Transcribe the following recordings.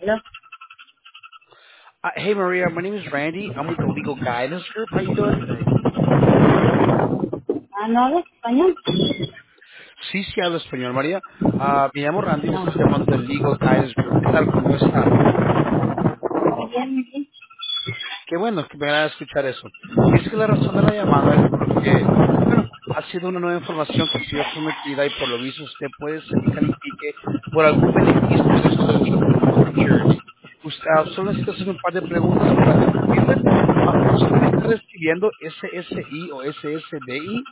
Hello. Hey Maria, my name is Randy. I'm with the Legal Guidance Group. How you doing today? Ah, ¿no hablas español? Sí, sí hablo español, María. Me llamo Randy, le No. estoy llamando del Legal Guidance Group. ¿Qué tal? ¿Cómo está? Muy bien, muy bien. Qué bueno que me van a escuchar eso. Y es que la razón de la llamada es porque, bueno, ha sido una nueva información que ha sido sometida y por lo visto usted puede ser que califique por algún beneficio de Social Security. Usted, solo necesito hacer un par de preguntas para describirle. ¿Usted está recibiendo SSI o SSDI?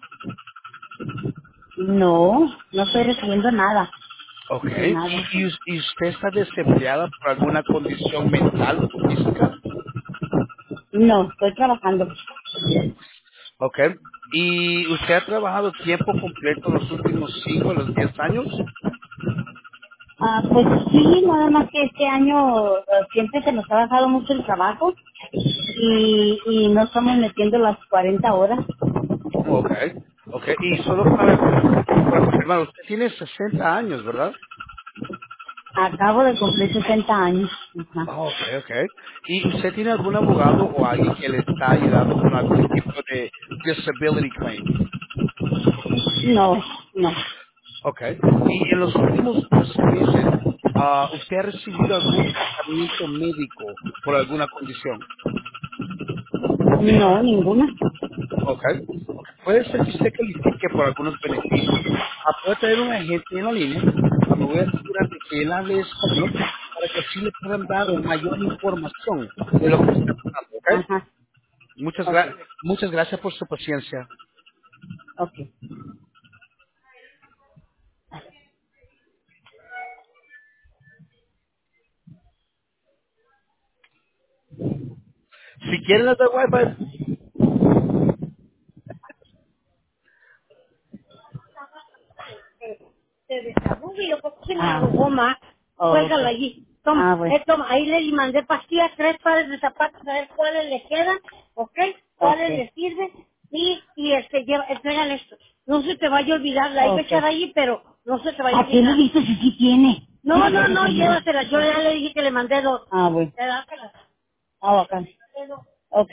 No, no estoy recibiendo nada. Ok. Nada. ¿Y usted está desempleada por alguna condición mental o física? No, estoy trabajando. Ok. ¿Y usted ha trabajado tiempo completo los últimos 5 o los 10 años? Ah, pues sí, nada más que este año siempre se nos ha bajado mucho el trabajo y no estamos metiendo las 40 horas. Ok. Ok. Y solo para confirmar, usted tiene 60 años, ¿verdad? Acabo de cumplir 60 años. Ajá. Oh, ok, ok. ¿Y usted tiene algún abogado o alguien que le está ayudando con algún tipo de disability claim? No, no. Ok. ¿Y en los últimos 12 meses, usted ha recibido algún tratamiento médico por alguna condición? No, ninguna. Ok. Ok. Puede ser que usted califique por algunos beneficios. Puede tener un agente en la línea. Me voy a asegurar de que él hable español para que así le puedan dar mayor información de lo que está pasando. ¿Ok? Ajá. Ok, Muchas gracias por su paciencia. ok. Si quieren las de Wi-Fi. Te desarruga y lo coges en la goma, cuélgalo Ok. allí. Toma, Bueno. toma, ahí le mandé pastillas, 3 pares de zapatos, a ver cuáles le quedan, ¿ok? Ok. Cuáles le sirven, lleva, entrégale esto. No se te vaya a olvidar, la hay que echar allí, pero no se te vaya a olvidar. ¿A quién le dices si sí tiene? No, no, no, llévasela, yo ya le dije que le mandé 2. Ah, bueno. Dáselas. Ah, bacán. Ok.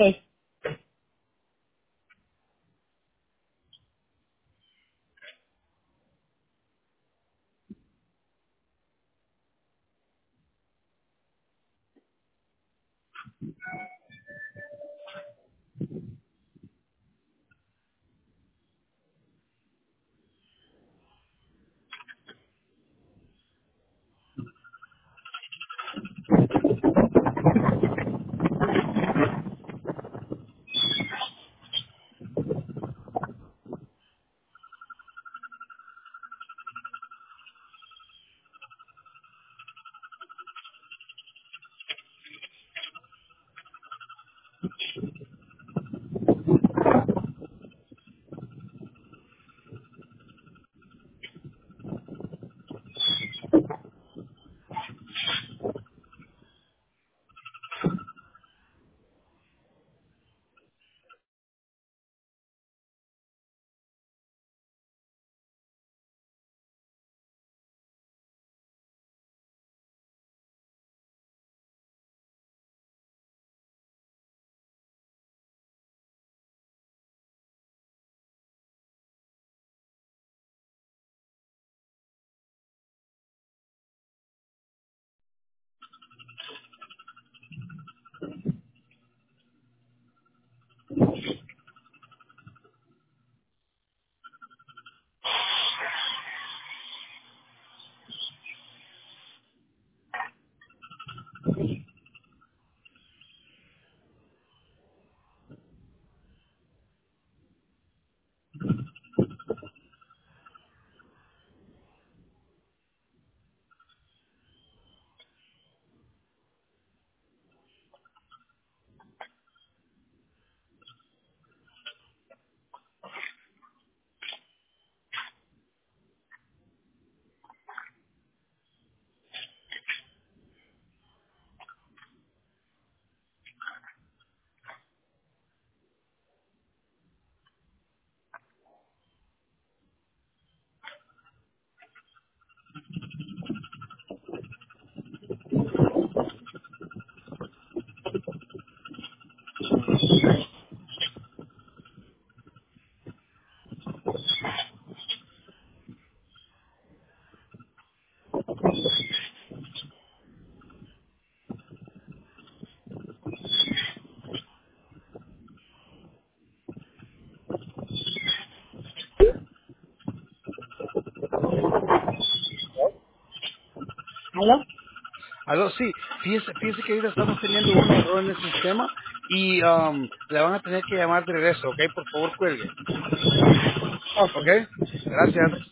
¿Aló? Aló, sí, fíjese que ahorita estamos teniendo un error en el sistema y le van a tener que llamar de regreso, ¿ok? Por favor, cuelgue. Ok. ¿Ok? Gracias.